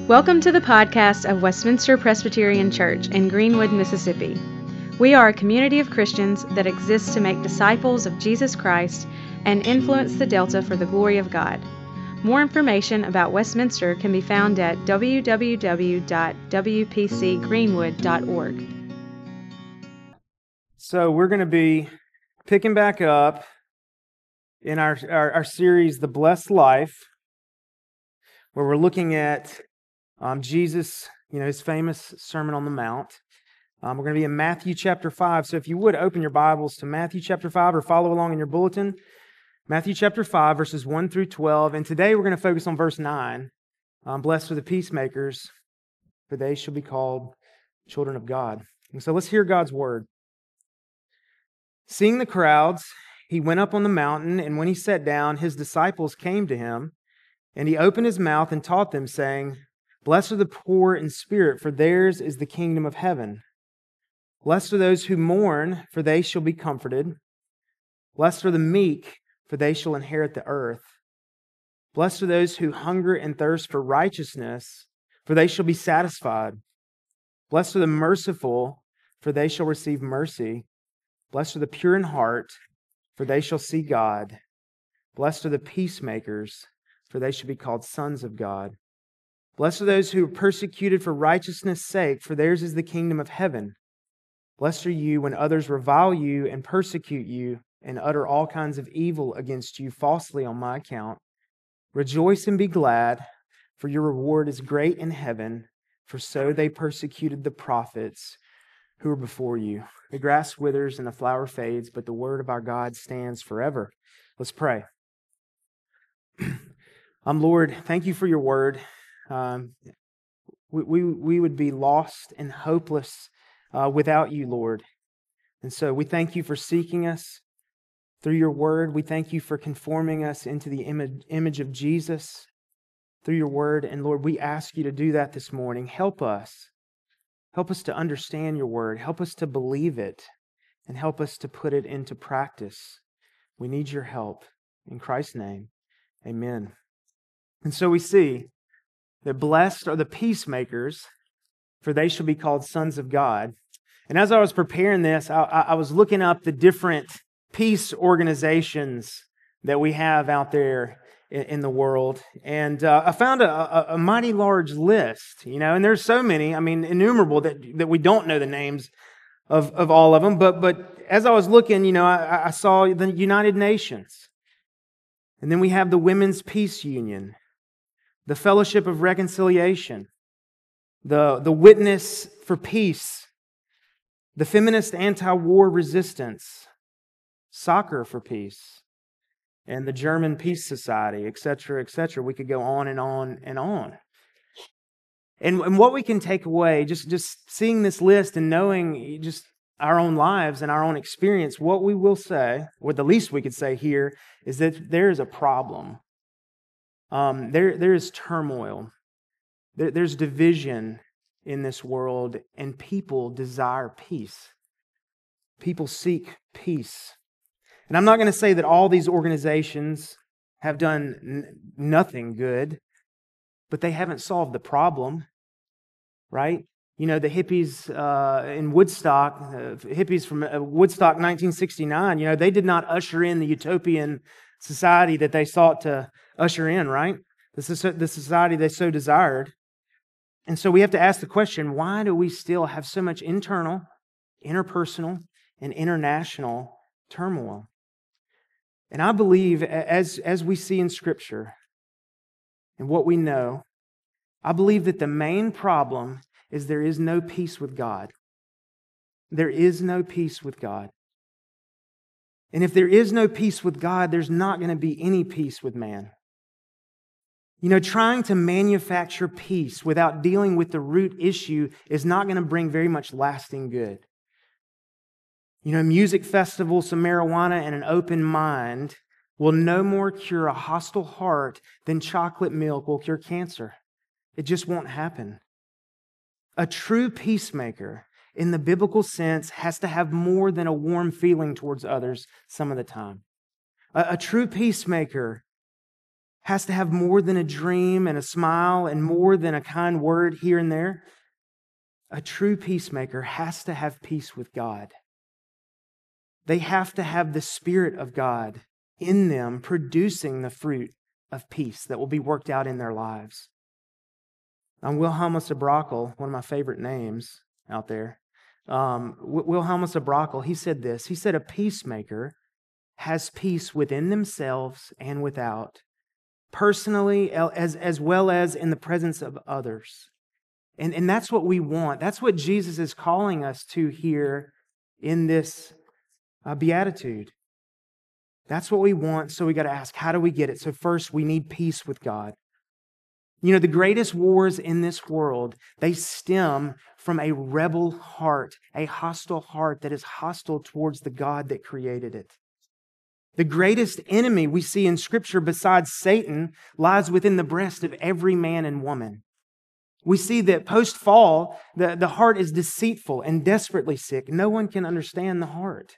Welcome to the podcast of Westminster Presbyterian Church in Greenwood, Mississippi. We are a community of Christians that exists to make disciples of Jesus Christ and influence the Delta for the glory of God. More information about Westminster can be found at www.wpcgreenwood.org. So we're going to be picking back up in our series, The Blessed Life, where we're looking at Jesus, his famous Sermon on the Mount. We're going to be in Matthew chapter 5. So if you would, open your Bibles to Matthew chapter 5 or follow along in your bulletin. Matthew chapter 5, verses 1 through 12. And today we're going to focus on verse 9. Blessed are the peacemakers, for they shall be called children of God. And so let's hear God's word. Seeing the crowds, he went up on the mountain, and when he sat down, his disciples came to him, and he opened his mouth and taught them, saying, Blessed are the poor in spirit, for theirs is the kingdom of heaven. Blessed are those who mourn, for they shall be comforted. Blessed are the meek, for they shall inherit the earth. Blessed are those who hunger and thirst for righteousness, for they shall be satisfied. Blessed are the merciful, for they shall receive mercy. Blessed are the pure in heart, for they shall see God. Blessed are the peacemakers, for they shall be called sons of God. Blessed are those who are persecuted for righteousness' sake, for theirs is the kingdom of heaven. Blessed are you when others revile you and persecute you and utter all kinds of evil against you falsely on my account. Rejoice and be glad, for your reward is great in heaven, for so they persecuted the prophets who were before you. The grass withers and the flower fades, but the word of our God stands forever. Let's pray. Lord, thank you for your word. We would be lost and hopeless without you, Lord. And so we thank you for seeking us through your word. We thank you for conforming us into the image of Jesus through your word. And Lord, we ask you to do that this morning. Help us. Help us to understand your word. Help us to believe it. And help us to put it into practice. We need your help. In Christ's name, amen. And so we see that blessed are the peacemakers, for they shall be called sons of God. And as I was preparing this, I was looking up the different peace organizations that we have out there in the world. And I found a mighty large list, and there's so many, innumerable that we don't know the names of all of them. But as I was looking, I saw the United Nations. And then we have the Women's Peace Union, the Fellowship of Reconciliation, the Witness for Peace, the Feminist Anti-War Resistance, Soccer for Peace, and the German Peace Society, etc., etc. We could go on and on and on. And what we can take away, just seeing this list and knowing just our own lives and our own experience, what we will say, or the least we could say here, is that there is a problem. There is turmoil. There's division in this world, and people desire peace. People seek peace. And I'm not going to say that all these organizations have done nothing good, but they haven't solved the problem, right? The hippies in Woodstock, hippies from Woodstock 1969, they did not usher in the utopian society that they sought to usher in, right? The society they so desired. And so we have to ask the question, why do we still have so much internal, interpersonal, and international turmoil? And I believe, as we see in Scripture and what we know, I believe that the main problem is there is no peace with God. There is no peace with God. And if there is no peace with God, there's not going to be any peace with man. Trying to manufacture peace without dealing with the root issue is not going to bring very much lasting good. Music festivals, some marijuana, and an open mind will no more cure a hostile heart than chocolate milk will cure cancer. It just won't happen. A true peacemaker, in the biblical sense, has to have more than a warm feeling towards others some of the time. A true peacemaker has to have more than a dream and a smile and more than a kind word here and there. A true peacemaker has to have peace with God. They have to have the Spirit of God in them, producing the fruit of peace that will be worked out in their lives. Wilhelmus à Brakel, one of my favorite names out there, Wilhelmus à Brakel, he said this. He said, a peacemaker has peace within themselves and without, personally as well as in the presence of others. And that's what we want. That's what Jesus is calling us to here in this beatitude. That's what we want, so we got to ask, how do we get it? So first, we need peace with God. You know, the greatest wars in this world, they stem from a rebel heart, a hostile heart that is hostile towards the God that created it. The greatest enemy we see in Scripture besides Satan lies within the breast of every man and woman. We see that post-fall, the heart is deceitful and desperately sick. No one can understand the heart.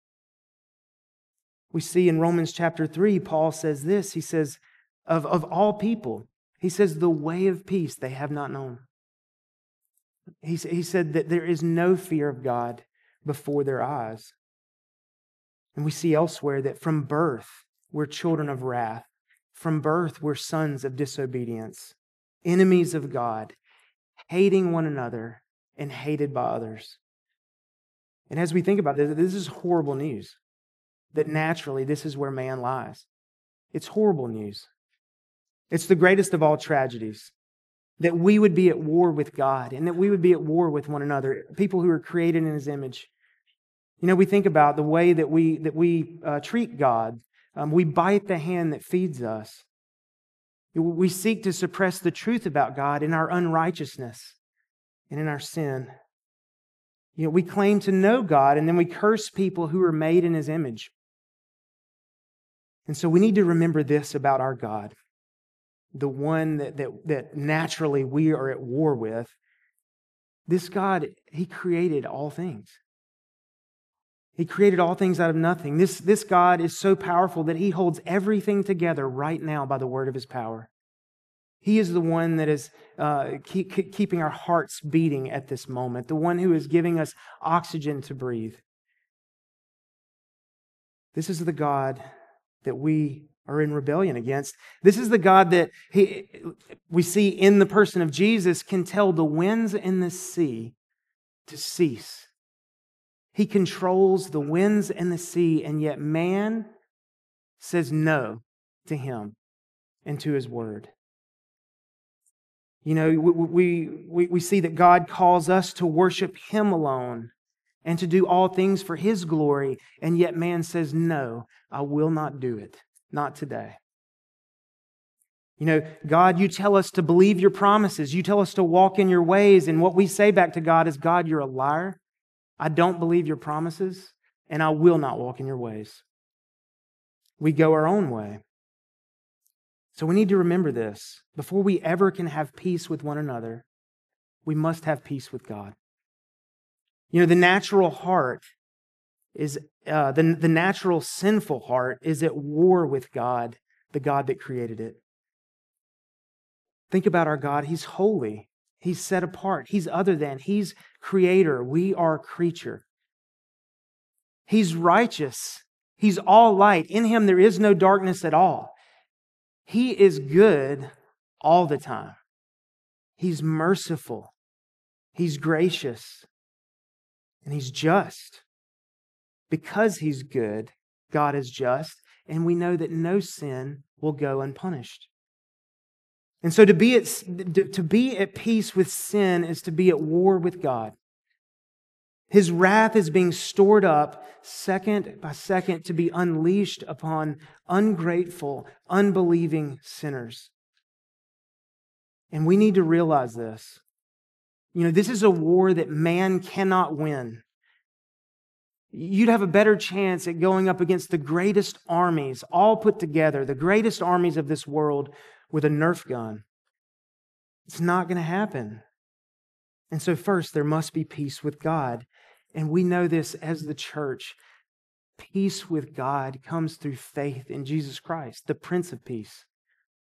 We see in Romans chapter 3, Paul says this. He says, of all people, he says, the way of peace they have not known. He said that there is no fear of God before their eyes. And we see elsewhere that from birth, we're children of wrath. From birth, we're sons of disobedience, enemies of God, hating one another and hated by others. And as we think about this is horrible news, that naturally this is where man lies. It's horrible news. It's the greatest of all tragedies, that we would be at war with God and that we would be at war with one another, people who are created in His image. You know, we think about the way that we treat God. We bite the hand that feeds us. We seek to suppress the truth about God in our unrighteousness and in our sin. You know, we claim to know God, and then we curse people who are made in His image. And so we need to remember this about our God, the one that naturally we are at war with. This God, He created all things. He created all things out of nothing. This God is so powerful that He holds everything together right now by the word of His power. He is the one that is keeping our hearts beating at this moment, the one who is giving us oxygen to breathe. This is the God that we are in rebellion against. This is the God that we see in the person of Jesus can tell the winds and the sea to cease. He controls the winds and the sea, and yet man says no to Him and to His word. You know, we see that God calls us to worship Him alone and to do all things for His glory, and yet man says, no, I will not do it. Not today. You know, God, you tell us to believe your promises. You tell us to walk in your ways, and what we say back to God is, God, you're a liar. I don't believe your promises, and I will not walk in your ways. We go our own way. So we need to remember this. Before we ever can have peace with one another, we must have peace with God. You know, the natural heart is, the natural sinful heart is at war with God, the God that created it. Think about our God. He's holy. He's set apart. He's other than. He's creator. We are creature. He's righteous. He's all light. In Him there is no darkness at all. He is good all the time. He's merciful. He's gracious. And He's just. Because He's good, God is just, and we know that no sin will go unpunished. And so to be at peace with sin is to be at war with God. His wrath is being stored up second by second to be unleashed upon ungrateful, unbelieving sinners. And we need to realize this. You know, this is a war that man cannot win. You'd have a better chance at going up against the greatest armies, all put together, the greatest armies of this world, with a Nerf gun. It's not going to happen. And so first, there must be peace with God. And we know this as the church. Peace with God comes through faith in Jesus Christ, the Prince of Peace.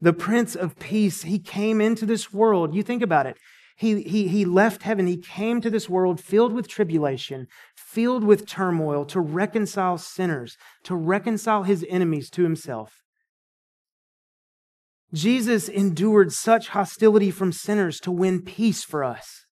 The Prince of Peace, He came into this world. You think about it. He left heaven. He came to this world filled with tribulation, filled with turmoil, to reconcile sinners, to reconcile His enemies to Himself. Jesus endured such hostility from sinners to win peace for us.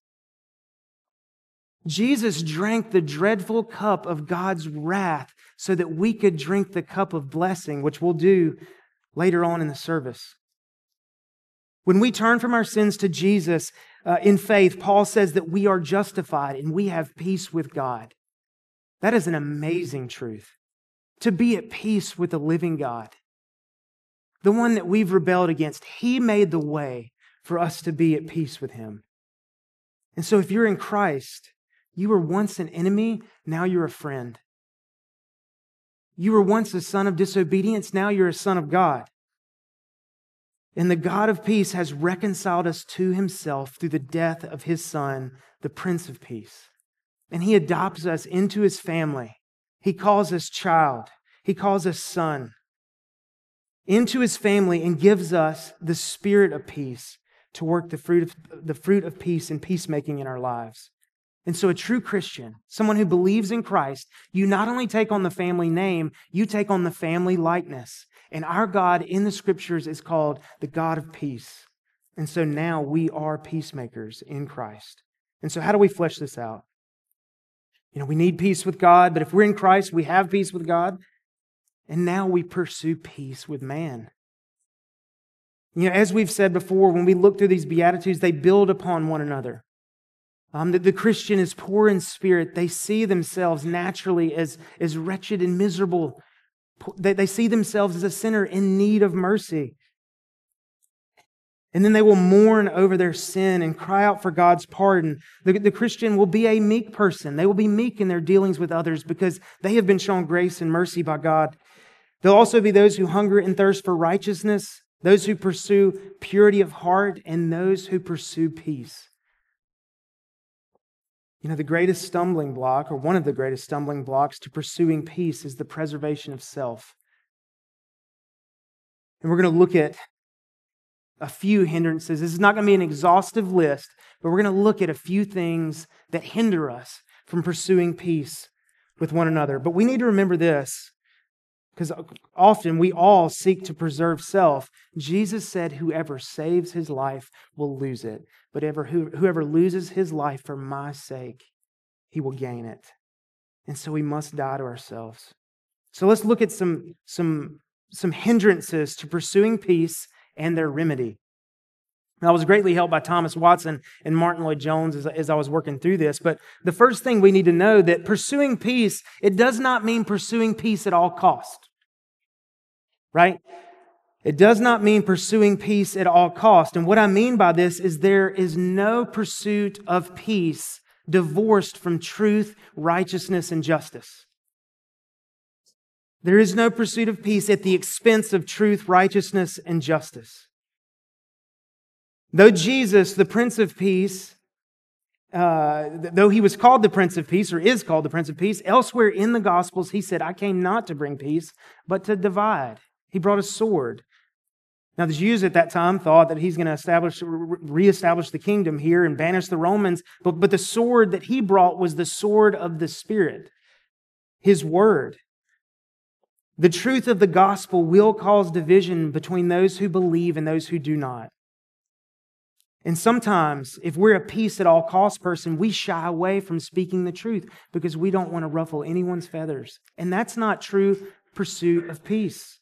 Jesus drank the dreadful cup of God's wrath so that we could drink the cup of blessing, which we'll do later on in the service. When we turn from our sins to Jesus in faith, Paul says that we are justified and we have peace with God. That is an amazing truth. To be at peace with the living God, the one that we've rebelled against. He made the way for us to be at peace with Him. And so if you're in Christ, you were once an enemy, now you're a friend. You were once a son of disobedience, now you're a son of God. And the God of peace has reconciled us to Himself through the death of His Son, the Prince of Peace. And He adopts us into His family. He calls us child. He calls us son. Into His family and gives us the Spirit of peace to work the fruit of peace and peacemaking in our lives. And so a true Christian, someone who believes in Christ, you not only take on the family name, you take on the family likeness. And our God in the Scriptures is called the God of peace. And so now we are peacemakers in Christ. And so how do we flesh this out? We need peace with God, but if we're in Christ, we have peace with God. And now we pursue peace with man. As we've said before, when we look through these Beatitudes, they build upon one another. The Christian is poor in spirit. They see themselves naturally as wretched and miserable. They see themselves as a sinner in need of mercy. And then they will mourn over their sin and cry out for God's pardon. The Christian will be a meek person. They will be meek in their dealings with others because they have been shown grace and mercy by God. There'll also be those who hunger and thirst for righteousness, those who pursue purity of heart, and those who pursue peace. The greatest stumbling block, or one of the greatest stumbling blocks to pursuing peace, is the preservation of self. And we're going to look at a few hindrances. This is not going to be an exhaustive list, but we're going to look at a few things that hinder us from pursuing peace with one another. But we need to remember this, because often we all seek to preserve self. Jesus said, whoever saves his life will lose it. But whoever loses his life for my sake, he will gain it. And so we must die to ourselves. So let's look at some hindrances to pursuing peace and their remedy. I was greatly helped by Thomas Watson and Martin Lloyd-Jones as I was working through this. But the first thing we need to know that pursuing peace, it does not mean pursuing peace at all cost. Right? It does not mean pursuing peace at all cost. And what I mean by this is there is no pursuit of peace divorced from truth, righteousness, and justice. There is no pursuit of peace at the expense of truth, righteousness, and justice. Though Jesus, the Prince of Peace, though He was called the Prince of Peace, or is called the Prince of Peace, elsewhere in the Gospels He said, I came not to bring peace, but to divide. He brought a sword. Now, the Jews at that time thought that He's going to reestablish the kingdom here and banish the Romans, but the sword that He brought was the sword of the Spirit, His word. The truth of the gospel will cause division between those who believe and those who do not. And sometimes, if we're a peace at all costs person, we shy away from speaking the truth because we don't want to ruffle anyone's feathers. And that's not true pursuit of peace.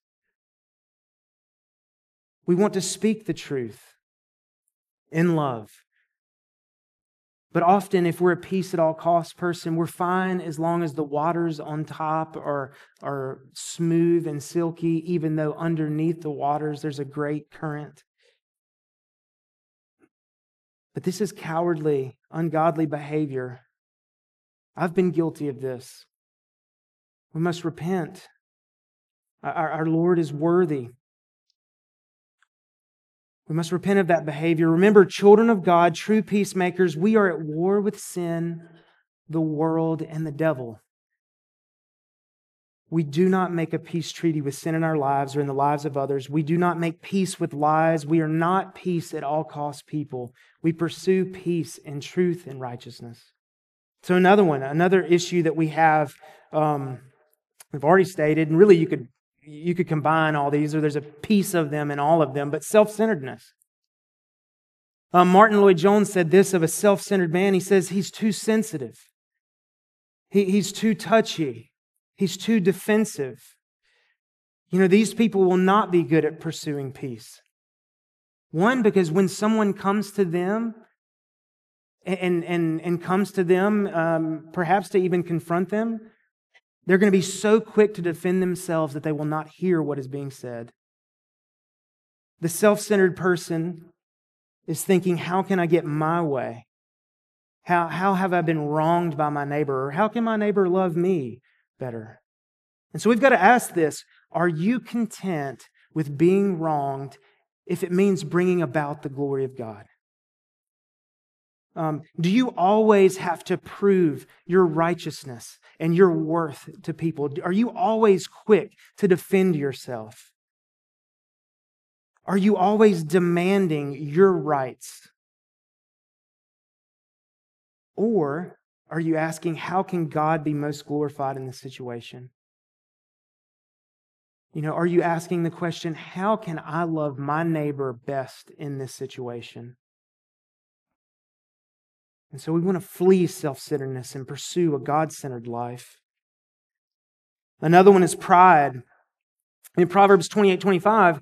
We want to speak the truth in love. But often, if we're a peace at all costs person, we're fine as long as the waters on top are smooth and silky, even though underneath the waters there's a great current. But this is cowardly, ungodly behavior. I've been guilty of this. We must repent. Our Lord is worthy. We must repent of that behavior. Remember, children of God, true peacemakers, we are at war with sin, the world, and the devil. We do not make a peace treaty with sin in our lives or in the lives of others. We do not make peace with lies. We are not peace at all cost people. We pursue peace in truth and righteousness. So another issue that we have, we've already stated, and really you could combine all these, or there's a piece of them in all of them, but self-centeredness. Martin Lloyd-Jones said this of a self-centered man. He says he's too sensitive. He's too touchy. He's too defensive. These people will not be good at pursuing peace. One, because when someone comes to them and comes to them, perhaps to even confront them, they're going to be so quick to defend themselves that they will not hear what is being said. The self-centered person is thinking, how can I get my way? How have I been wronged by my neighbor? Or how can my neighbor love me better? And so we've got to ask this: are you content with being wronged if it means bringing about the glory of God? Do you always have to prove your righteousness and your worth to people? Are you always quick to defend yourself? Are you always demanding your rights? Or are you asking, how can God be most glorified in this situation? Are you asking the question, how can I love my neighbor best in this situation? And so we want to flee self-centeredness and pursue a God-centered life. Another one is pride. In Proverbs 28:25,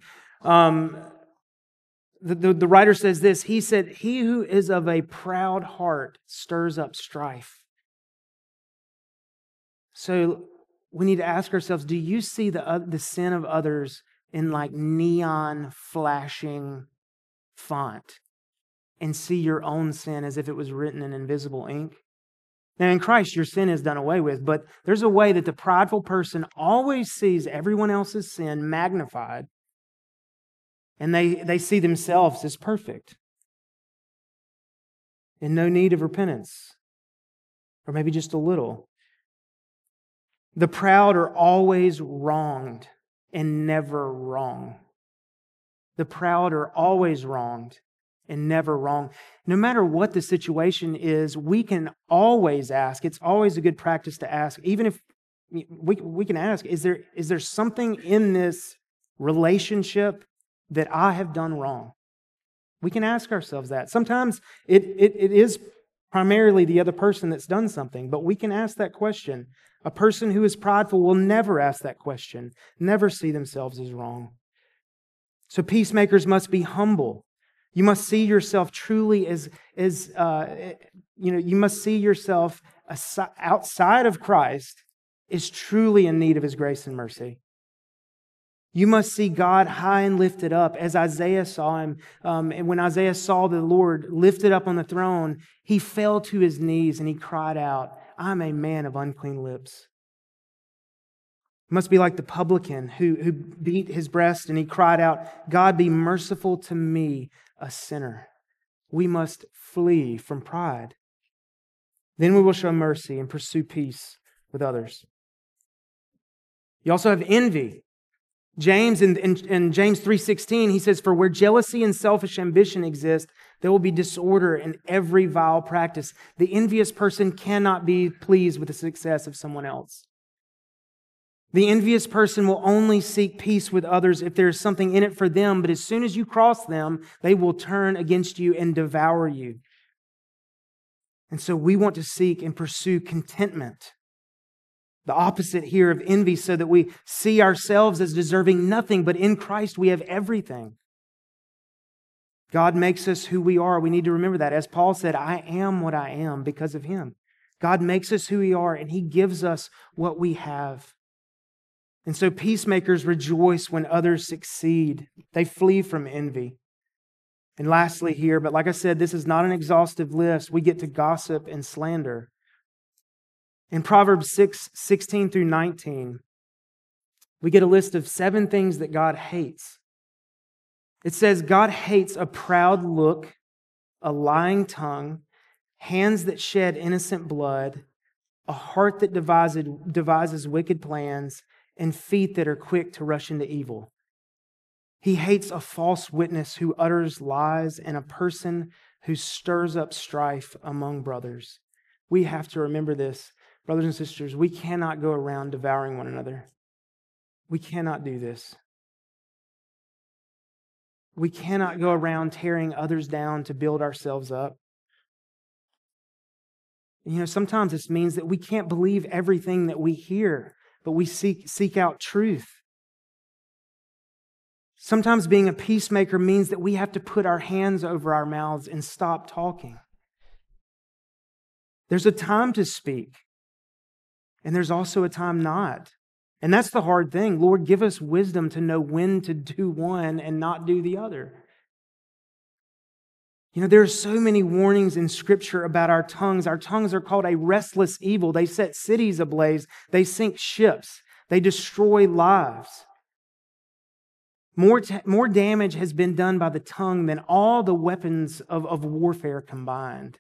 the writer says this. He said, "He who is of a proud heart stirs up strife." So we need to ask ourselves, do you see the sin of others in like neon flashing font and see your own sin as if it was written in invisible ink? Now in Christ, your sin is done away with, but there's a way that the prideful person always sees everyone else's sin magnified, and they see themselves as perfect in no need of repentance, or maybe just a little. The proud are always wronged and never wrong. The proud are always wronged and never wrong. No matter what the situation is, we can always ask. It's always a good practice to ask. Even if we can ask, is there something in this relationship that I have done wrong? We can ask ourselves that. Sometimes it is primarily the other person that's done something, but we can ask that question. A person who is prideful will never ask that question, never see themselves as wrong. So peacemakers must be humble. You must see yourself truly as you must see yourself outside of Christ is truly in need of His grace and mercy. You must see God high and lifted up as Isaiah saw Him. And when Isaiah saw the Lord lifted up on the throne, he fell to his knees and he cried out, "I'm a man of unclean lips." It must be like the publican who beat his breast and he cried out, "God, be merciful to me, a sinner." We must flee from pride. Then we will show mercy and pursue peace with others. You also have envy. James, in James 3:16, he says, "For where jealousy and selfish ambition exist, there will be disorder in every vile practice." The envious person cannot be pleased with the success of someone else. The envious person will only seek peace with others if there is something in it for them, but as soon as you cross them, they will turn against you and devour you. And so we want to seek and pursue contentment. The opposite here of envy, so that we see ourselves as deserving nothing, but in Christ we have everything. God makes us who we are. We need to remember that. As Paul said, "I am what I am because of Him." God makes us who we are, and He gives us what we have. And so peacemakers rejoice when others succeed. They flee from envy. And lastly here, but like I said, this is not an exhaustive list. We get to gossip and slander. In Proverbs 6:16 through 19, we get a list of 7 things that God hates. It says, God hates a proud look, a lying tongue, hands that shed innocent blood, a heart that devises wicked plans, and feet that are quick to rush into evil. He hates a false witness who utters lies and a person who stirs up strife among brothers. We have to remember this, brothers and sisters. We cannot go around devouring one another. We cannot do this. We cannot go around tearing others down to build ourselves up. Sometimes this means that we can't believe everything that we hear, but we seek out truth. Sometimes being a peacemaker means that we have to put our hands over our mouths and stop talking. There's a time to speak, and there's also a time not. And that's the hard thing. Lord, give us wisdom to know when to do one and not do the other. There are so many warnings in Scripture about our tongues. Our tongues are called a restless evil. They set cities ablaze. They sink ships. They destroy lives. More damage has been done by the tongue than all the weapons of warfare combined.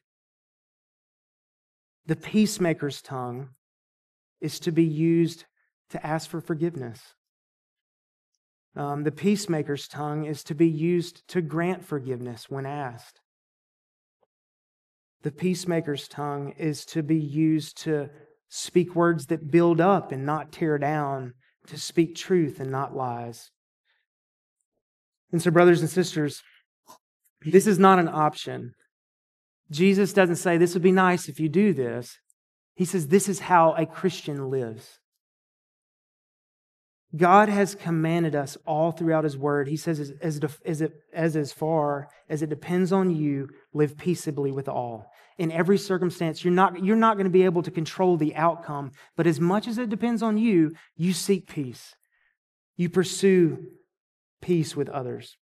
The peacemaker's tongue is to be used to ask for forgiveness. The peacemaker's tongue is to be used to grant forgiveness when asked. The peacemaker's tongue is to be used to speak words that build up and not tear down, to speak truth and not lies. And so, brothers and sisters, this is not an option. Jesus doesn't say, this would be nice if you do this. He says, this is how a Christian lives. God has commanded us all throughout His Word. He says, as far as it depends on you, live peaceably with all. In every circumstance, you're not going to be able to control the outcome, but as much as it depends on you, you seek peace. You pursue peace with others.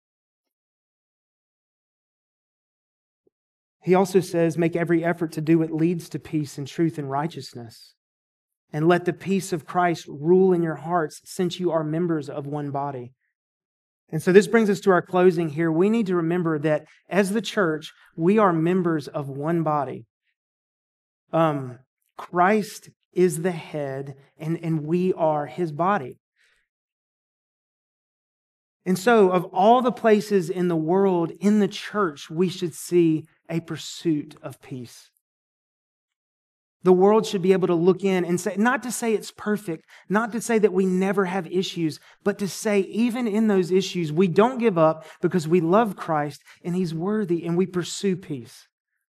He also says, make every effort to do what leads to peace and truth and righteousness. And let the peace of Christ rule in your hearts, since you are members of one body. And so this brings us to our closing here. We need to remember that as the church, we are members of one body. Christ is the head, and we are His body. And so, of all the places in the world, in the church, we should see a pursuit of peace. The world should be able to look in and say, not to say it's perfect, not to say that we never have issues, but to say even in those issues, we don't give up because we love Christ and He's worthy and we pursue peace.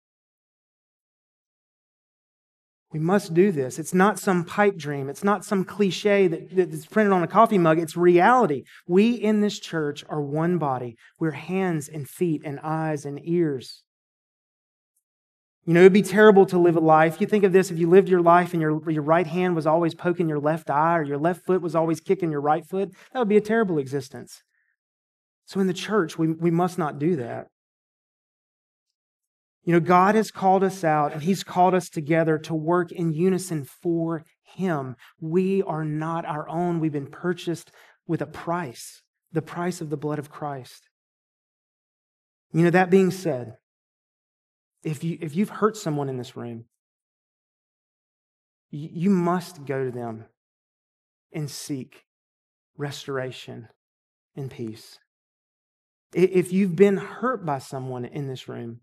We must do this. It's not some pipe dream. It's not some cliche that's printed on a coffee mug. It's reality. We in this church are one body. We're hands and feet and eyes and ears. It'd be terrible to live a life. You think of this, if you lived your life and your right hand was always poking your left eye, or your left foot was always kicking your right foot, that would be a terrible existence. So in the church, we must not do that. God has called us out and He's called us together to work in unison for Him. We are not our own. We've been purchased with a price, the price of the blood of Christ. That being said, if you've hurt someone in this room, you must go to them and seek restoration and peace. If you've been hurt by someone in this room,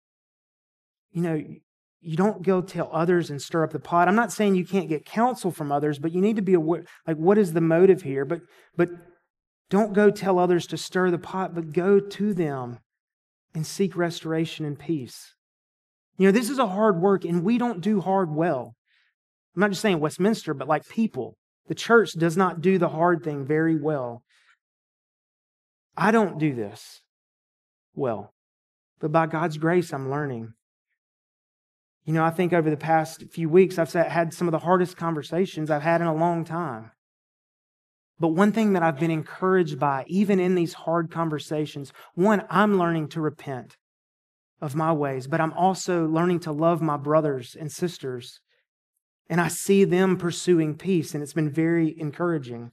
you don't go tell others and stir up the pot. I'm not saying you can't get counsel from others, but you need to be aware, what is the motive here? But don't go tell others to stir the pot, but go to them and seek restoration and peace. This is a hard work, and we don't do hard well. I'm not just saying Westminster, but like people. The church does not do the hard thing very well. I don't do this well, but by God's grace, I'm learning. I think over the past few weeks, I've had some of the hardest conversations I've had in a long time. But one thing that I've been encouraged by, even in these hard conversations, one, I'm learning to repent of my ways, but I'm also learning to love my brothers and sisters. And I see them pursuing peace, and it's been very encouraging.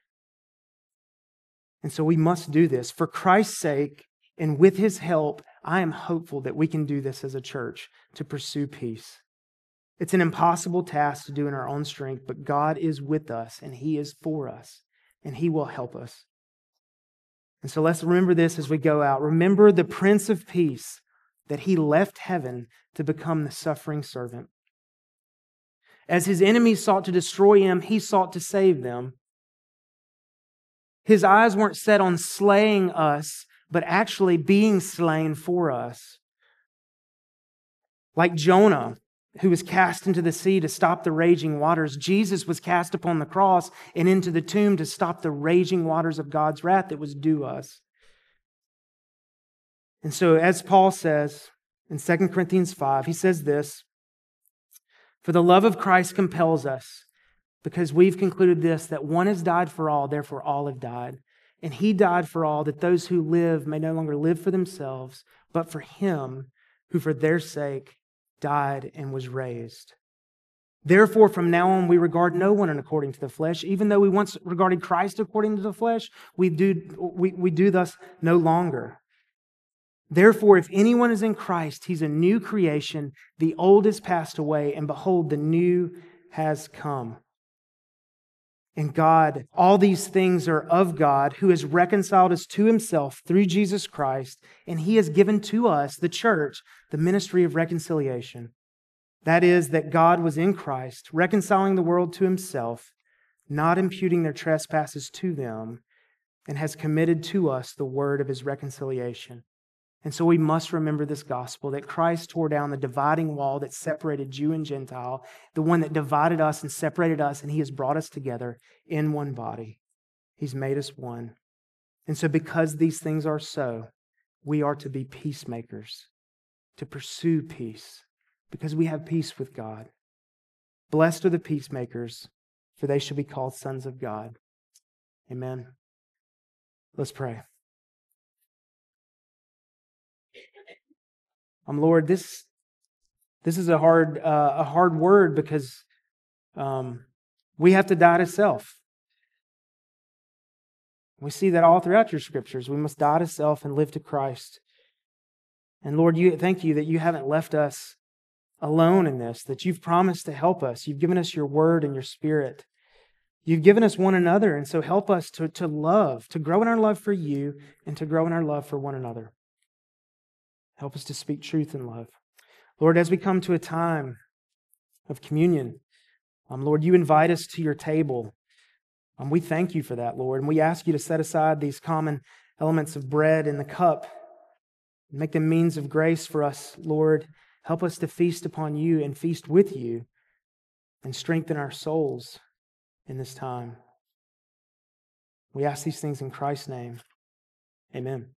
And so we must do this. For Christ's sake, and with His help, I am hopeful that we can do this as a church to pursue peace. It's an impossible task to do in our own strength, but God is with us, and He is for us, and He will help us. And so let's remember this as we go out. Remember the Prince of Peace, that He left heaven to become the suffering servant. As His enemies sought to destroy Him, He sought to save them. His eyes weren't set on slaying us, but actually being slain for us. Like Jonah, who was cast into the sea to stop the raging waters, Jesus was cast upon the cross and into the tomb to stop the raging waters of God's wrath that was due us. And so, as Paul says in 2 Corinthians 5, he says this, "For the love of Christ compels us, because we've concluded this, that one has died for all, therefore all have died. And He died for all, that those who live may no longer live for themselves, but for Him who for their sake died and was raised. Therefore, from now on, we regard no one according to the flesh. Even though we once regarded Christ according to the flesh, we do thus no longer. Therefore, if anyone is in Christ, he's a new creation. The old has passed away, and behold, the new has come. And God, all these things are of God, who has reconciled us to Himself through Jesus Christ, and He has given to us, the church, the ministry of reconciliation. That is, that God was in Christ, reconciling the world to Himself, not imputing their trespasses to them, and has committed to us the word of His reconciliation. And so we must remember this gospel, that Christ tore down the dividing wall that separated Jew and Gentile, the one that divided us and separated us, and He has brought us together in one body. He's made us one. And so because these things are so, we are to be peacemakers, to pursue peace, because we have peace with God. Blessed are the peacemakers, for they shall be called sons of God. Amen. Let's pray. Lord, this is a hard word, because we have to die to self. We see that all throughout your scriptures. We must die to self and live to Christ. And Lord, thank you that you haven't left us alone in this, that you've promised to help us. You've given us your word and your spirit. You've given us one another, and so help us to love, to grow in our love for you and to grow in our love for one another. Help us to speak truth in love. Lord, as we come to a time of communion, Lord, you invite us to your table. We thank you for that, Lord, and we ask you to set aside these common elements of bread and the cup and make them means of grace for us, Lord. Help us to feast upon you and feast with you and strengthen our souls in this time. We ask these things in Christ's name. Amen.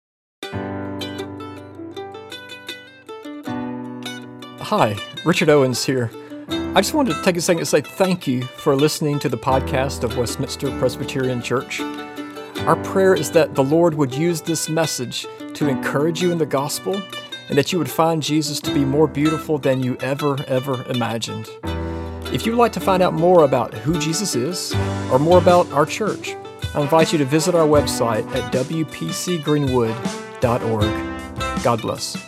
Hi, Richard Owens here. I just wanted to take a second to say thank you for listening to the podcast of Westminster Presbyterian Church. Our prayer is that the Lord would use this message to encourage you in the gospel, and that you would find Jesus to be more beautiful than you ever imagined. If you'd like to find out more about who Jesus is, or more about our church, I invite you to visit our website at wpcgreenwood.org. God bless.